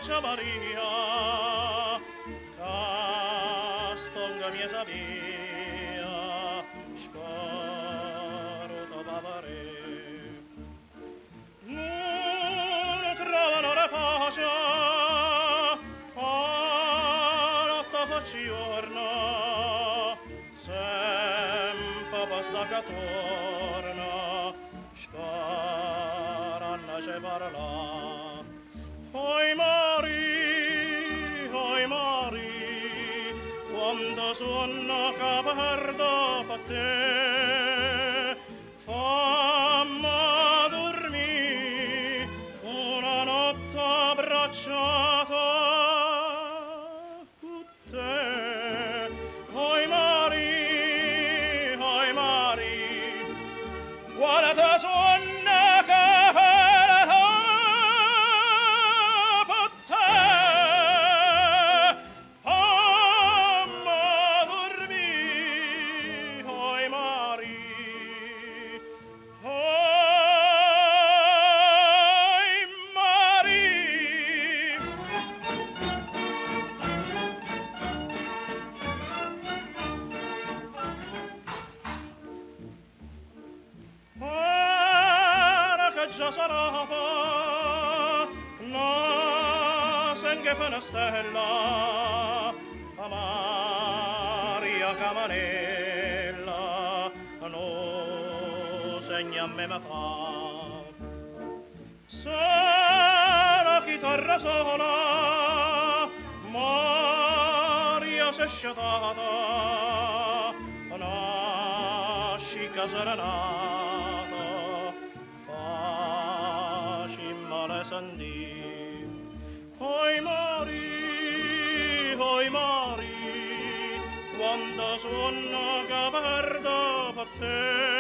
faccia Maria, castonga mia sabia, sparo da bavare. Non trovano la pace, a notte fa giorno, sempre basta che torna, sparanno c'è parla. Oi Mari, quando suona che perdo per te, fammi dormire una notte abbracciata con te. Oi Mari, quando suona che perdo per te, fammi dormire, oi Mari, oi Mari. Ora che già sarà no senghe fa una stella a Maria Camanella no segna a me ma fa sarà chitarra sola Maria s'è sciatata nasci caserenata faci male sentì. Oi Mari, quando suona che perdo per te,